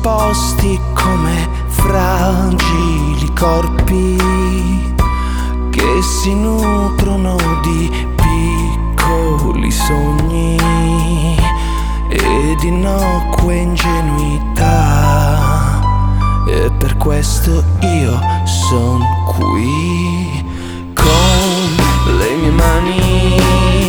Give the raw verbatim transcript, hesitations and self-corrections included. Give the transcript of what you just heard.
disposti come fragili corpi che si nutrono di piccoli sogni ed innocue ingenuità. E per questo io son qui con le mie mani